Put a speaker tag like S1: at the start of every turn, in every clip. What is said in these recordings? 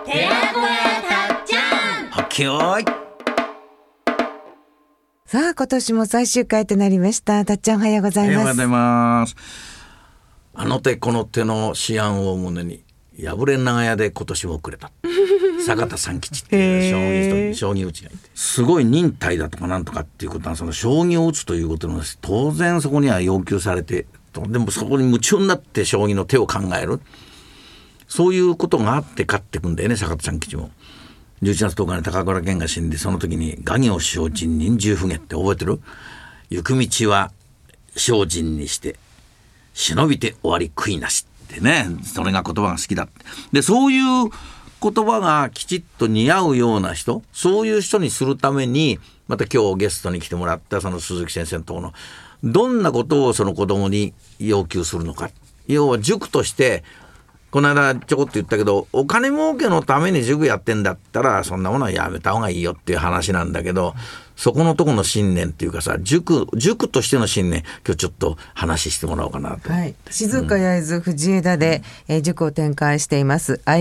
S1: 寺子屋たっちゃん。
S2: はっけよーい。
S3: さあ今年も最終回となりました。たっちゃんおはようございます。
S2: おはようございます。あの手この手の思案を胸に破れ長屋で今年も遅れた坂田三吉っていう将棋打ちがいて、すごい忍耐だとかなんとかっていうことは、その将棋を打つということの当然そこには要求されて、でもそこに夢中になって将棋の手を考える、そういうことがあって勝ってくんだよね。坂田三吉も11月10日に高倉健が死んで、その時に画行精進忍従不下って覚えてる？行く道は精進にして忍びて終わり悔いなしってね、それが言葉が好きだって。でそういう言葉がきちっと似合うような人、そういう人にするために、また今日ゲストに来てもらったその鈴木先生のところのどんなことをその子供に要求するのか、要は塾として、この間ちょこっと言ったけど、お金儲けのために塾やってんだったらそんなものはやめた方がいいよっていう話なんだけど、そこのところの信念っていうかさ、塾としての信念、今日ちょっと話してもらおうかなと、はい、
S3: 静岡焼津藤枝で、塾を展開しています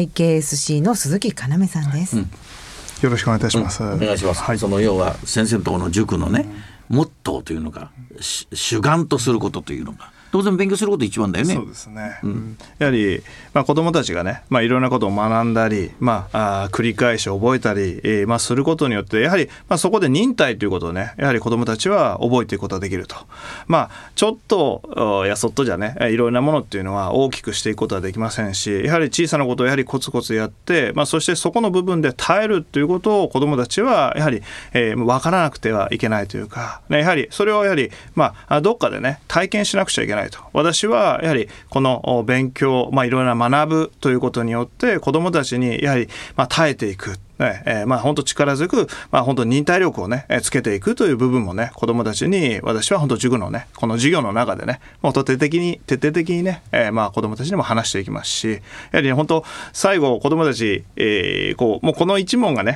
S3: IKSC の鈴木要さんです、
S4: よろしくお願いいたします、
S2: お願いします、はい、その要は先生のところの塾のね、モットーというのが主眼とすることというのが当然勉強すること一番だよね。
S4: そうですね、やはり、子どもたちがね、いろんなことを学んだり、繰り返し覚えたり、することによってやはり、そこで忍耐ということをね、やはり子どもたちは覚えていくことができると、ちょっとやそっとじゃね、いろんなものっていうのは大きくしていくことはできませんし、やはり小さなことをやはりコツコツやって、そしてそこの部分で耐えるということを子どもたちはやはり、分からなくてはいけないというか、やはりそれをやはり、どっかでね体験しなくちゃいけない。私はやはりこの勉強、いろいろな学ぶということによって子どもたちにやはり耐えていく、本当力強く、本当忍耐力をねつけていくという部分もね、子どもたちに私は本当塾のねこの授業の中でねもう徹底的にね、子どもたちにも話していきますし、やはり、本当最後子どもたち、もうこの一問がね、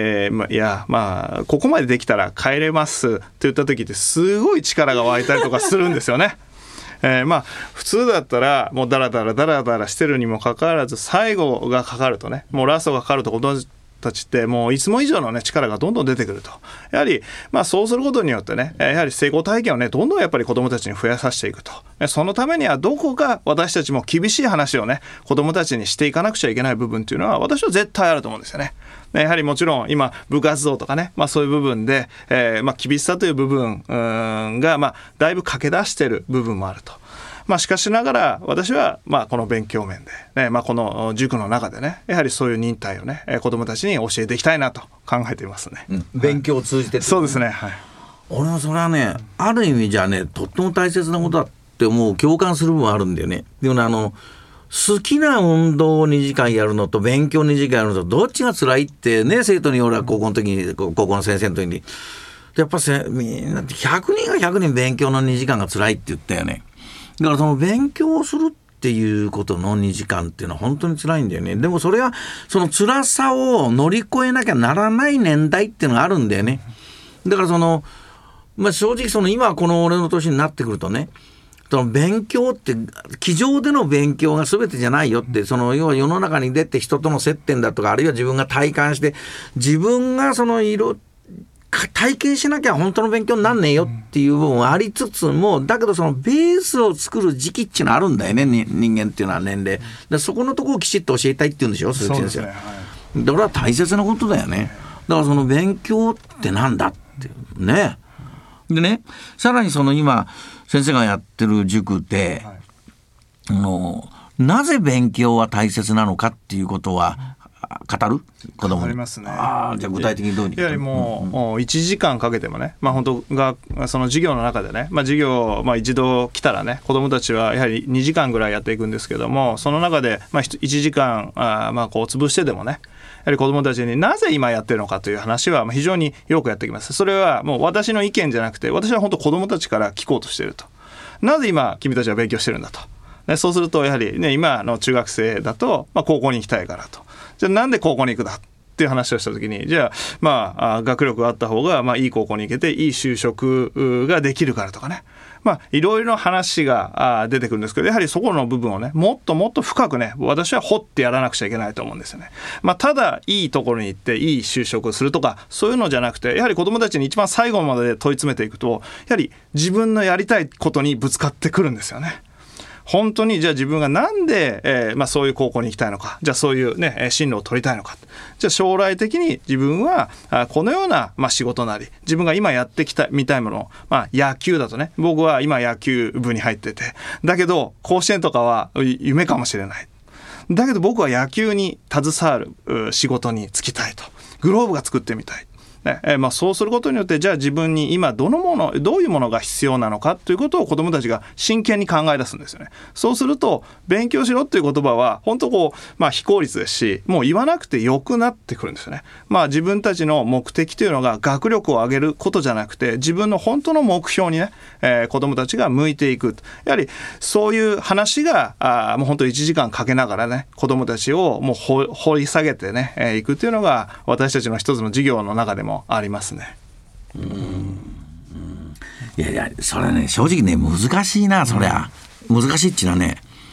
S4: ここまでできたら帰れますって言った時ってすごい力が湧いたりとかするんですよね。普通だったらもうダラダラしてるにもかかわらず、最後がかかるとね、もうラストがかかると子どもたちってもういつも以上のね力がどんどん出てくると、やはりそうすることによってね、やはり成功体験をねどんどんやっぱり子どもたちに増やさせていくと、そのためにはどこか私たちも厳しい話をね子どもたちにしていかなくちゃいけない部分っていうのは私は絶対あると思うんですよね。やはりもちろん今部活動とかね、そういう部分で、厳しさという部分がだいぶ駆け出している部分もあると。しかしながら私はこの勉強面で、この塾の中でねやはりそういう忍耐をね子どもたちに教えていきたいなと考えていますね、
S2: 勉強を通じて、
S4: そうですね、はい、
S2: 俺はそれはねある意味じゃねとっても大切なことだって思う、共感する部分あるんだよね。でもね好きな運動を2時間やるのと勉強2時間やるのとどっちが辛いってね、生徒に俺は高校の先生の時にやっぱみんな100人が100人勉強の2時間が辛いって言ったよね。だからその勉強をするっていうことの2時間っていうのは本当に辛いんだよね。でもそれはその辛さを乗り越えなきゃならない年代っていうのがあるんだよね。だから正直今この俺の年になってくるとね、その勉強って机上での勉強が全てじゃないよって、要は世の中に出て人との接点だとか、あるいは自分が体感して自分が体験しなきゃ本当の勉強になんねえよっていう部分はありつつも、だけどそのベースを作る時期っていうのはあるんだよね、人間っていうのは年齢で、そこのところをきちっと教えたいっていうんでしょ、鈴木先生。だから大切なことだよね。だからその勉強ってなんだっていうね。でね、さらに今先生がやってる塾で、なぜ勉強は大切なのかっていうことは語る子供に。
S4: ありますね。
S2: じゃあ具体的にどうにか。
S4: やはりもう1時間かけてもね、本当がその授業の中でね、授業一度来たらね子どもたちはやはり2時間ぐらいやっていくんですけども、その中で1時間潰してでもね、やはり子どもたちになぜ今やってるのかという話は非常によくやってきます。それはもう私の意見じゃなくて、私は本当子どもたちから聞こうとしていると。なぜ今君たちは勉強してるんだと。そうするとやはりね、今の中学生だと高校に行きたいからと。じゃあなんで高校に行くだっていう話をしたときに、じゃあ学力があった方がいい高校に行けていい就職ができるからとかね、 いろいろな話が出てくるんですけど、やはりそこの部分をね、もっともっと深くね、私は掘ってやらなくちゃいけないと思うんですよね。ただいいところに行っていい就職をするとかそういうのじゃなくて、やはり子どもたちに一番最後まで問い詰めていくと、やはり自分のやりたいことにぶつかってくるんですよね。本当にじゃあ自分がなんで、そういう高校に行きたいのか、じゃあそういうね進路を取りたいのか、じゃあ将来的に自分はこのような、仕事なり自分が今やってきたみたいもの、野球だとね、僕は今野球部に入ってて、だけど甲子園とかは夢かもしれない。だけど僕は野球に携わる仕事に就きたいと、グローブが作ってみたい。そうすることによって、じゃあ自分に今どういうものが必要なのかということを子どもたちが真剣に考え出すんですよね。そうすると勉強しろっていう言葉は本当非効率ですし、もう言わなくてよくなってくるんですよね。自分たちの目的というのが学力を上げることじゃなくて、自分の本当の目標にね、子どもたちが向いていく。やはりそういう話がもう本当1時間かけながらね、子どもたちをもう掘り下げてね、いくというのが私たちの一つの授業の中でもありますね。
S2: いやそれね、正直ね難しいな。そりゃ難しいっていうのはね、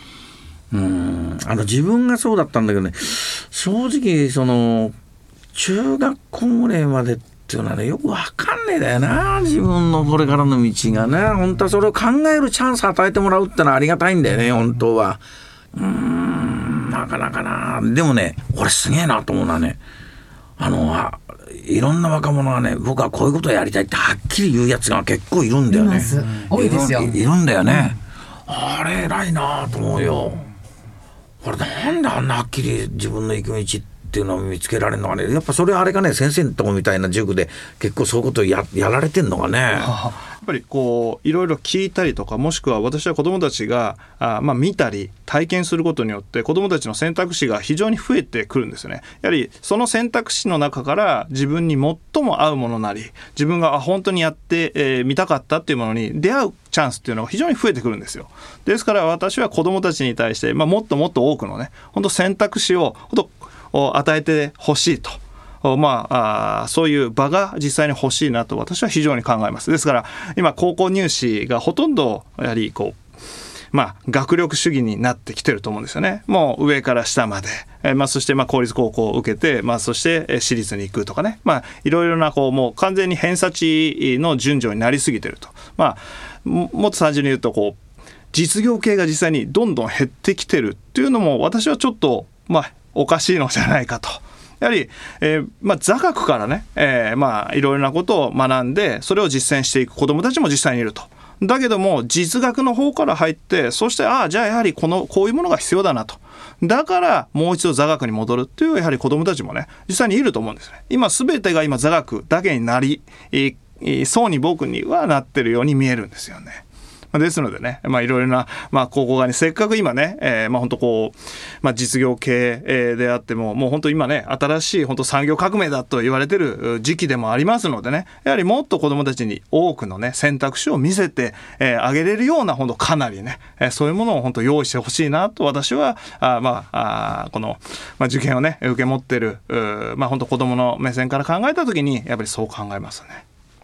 S2: 自分がそうだったんだけどね、正直その中学校ぐらいまでっていうのはね、よく分かんねえだよな、自分のこれからの道がね。本当はそれを考えるチャンス与えてもらうってのはありがたいんだよね、本当は。なかなかな。でもね、俺すげえなと思うのはね、いろんな若者がね、僕はこういうことをやりたいってはっきり言うやつが結構いるんだよね。
S3: 多いですよ。
S2: いるんだよね。あれ偉いなと思うよ。俺なんであんなはっきり自分の行く道っていうのを見つけられるのかね。やっぱそれはあれかね、先生のとこみたいな塾で結構そういうことを やられてんのかね。
S4: やっぱりいろいろ聞いたりとか、もしくは私は子どもたちが見たり体験することによって子どもたちの選択肢が非常に増えてくるんですよね。やはりその選択肢の中から自分に最も合うものなり、自分が本当にやってみたかったっていうものに出会うチャンスっていうのが非常に増えてくるんですよ。ですから私は子どもたちに対して、もっともっと多くのね、本当選択肢を与えてほしいと。そういう場が実際に欲しいなと私は非常に考えます。ですから今高校入試がほとんどやはり学力主義になってきてると思うんですよね。もう上から下まで、そして公立高校を受けて、そして私立に行くとかね、いろいろなもう完全に偏差値の順序になりすぎてると。もっと単純に言うと実業系が実際にどんどん減ってきてるっていうのも私はちょっとおかしいのじゃないかと。やはり、座学からね、いろいろなことを学んでそれを実践していく子どもたちも実際にいると。だけども実学の方から入って、そしてじゃあやはりこういうものが必要だなと。だからもう一度座学に戻るっていうやはり子どもたちもね実際にいると思うんですね。今全てが今座学だけになりそうに僕にはなってるように見えるんですよね。ですのでね、いろいろな、高校側にせっかく今ね、本当実業系であっても、もう本当今ね、新しい本当産業革命だと言われてる時期でもありますのでね、やはりもっと子どもたちに多くのね、選択肢を見せてあげれるような、本当かなりね、そういうものを本当用意してほしいなと私は、この、受験をね、受け持ってる、本当子どもの目線から考えたときに、やっぱりそう考えますね。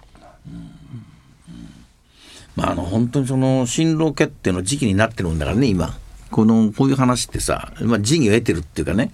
S2: 本当にその進路決定の時期になってるんだからね、今こういう話ってさ、時宜を得てるっていうかね、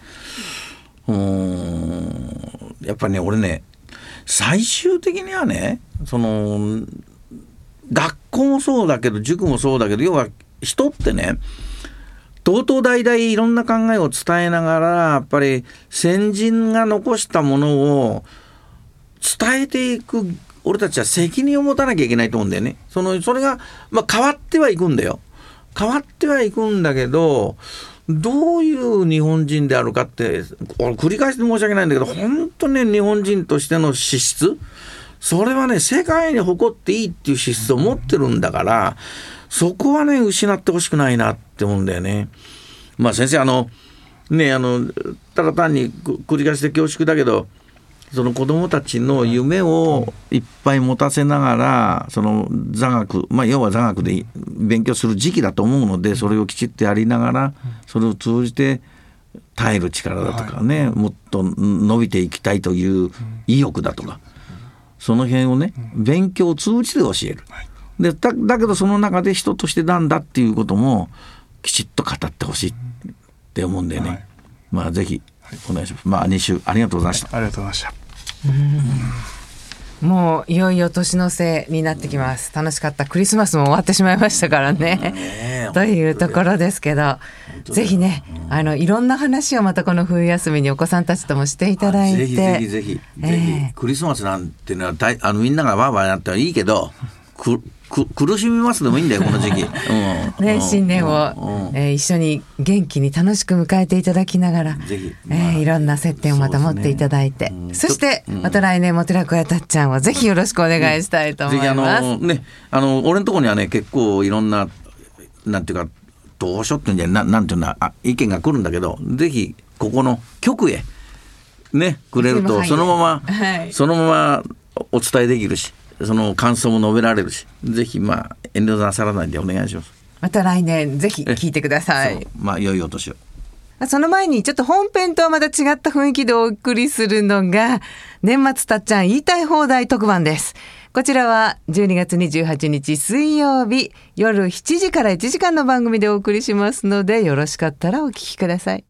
S2: やっぱりね、俺ね最終的にはね、その学校もそうだけど塾もそうだけど、要は人ってね、とうとう大々いろんな考えを伝えながら、やっぱり先人が残したものを伝えていく俺たちは責任を持たなきゃいけないと思うんだよね。それが、変わってはいくんだよ。変わってはいくんだけど、どういう日本人であるかって、繰り返して申し訳ないんだけど、本当に日本人としての資質、それはね、世界に誇っていいっていう資質を持ってるんだから、そこはね、失ってほしくないなって思うんだよね。先生、ただ単に繰り返して恐縮だけど、その子どもたちの夢をいっぱい持たせながら、その座学、要は座学で勉強する時期だと思うので、それをきちっとやりながら、それを通じて耐える力だとかね、もっと伸びていきたいという意欲だとか、その辺をね、勉強を通じて教える。 でだけどその中で人としてなんだっていうこともきちっと語ってほしいって思うんでね、まあぜひお願いします。まあ2週ありがとうございました。
S4: ありがとうございました。
S3: もういよいよ年の瀬になってきます。楽しかったクリスマスも終わってしまいましたからねというところですけど、ぜひねいろんな話をまたこの冬休みにお子さんたちともしていただいて、
S2: ぜひクリスマスなんていうのはみんながワーワーやったらいいけど苦しみますでもいいんだよこの時期、
S3: 新年を、一緒に元気に楽しく迎えていただきながら、
S2: ぜひ
S3: いろんな接点をまた持っていただいて、そしてまた来年も寺子屋たっちゃんをぜひよろしくお願いしたいと思います。
S2: ぜひ俺のところにはね結構いろんななんていうかどうしようっていうんじゃなんていうの意見が来るんだけど、ぜひここの局へねくれるとそのままお伝えできるし、その感想も述べられるし、ぜひ遠慮なさらないでお願いします。
S3: また来年ぜひ聞いてください。
S2: 良いお年を。
S3: その前にちょっと本編とはまた違った雰囲気でお送りするのが年末たっちゃん言いたい放題特番です。こちらは12月28日水曜日夜7時から1時間の番組でお送りしますので、よろしかったらお聞きください。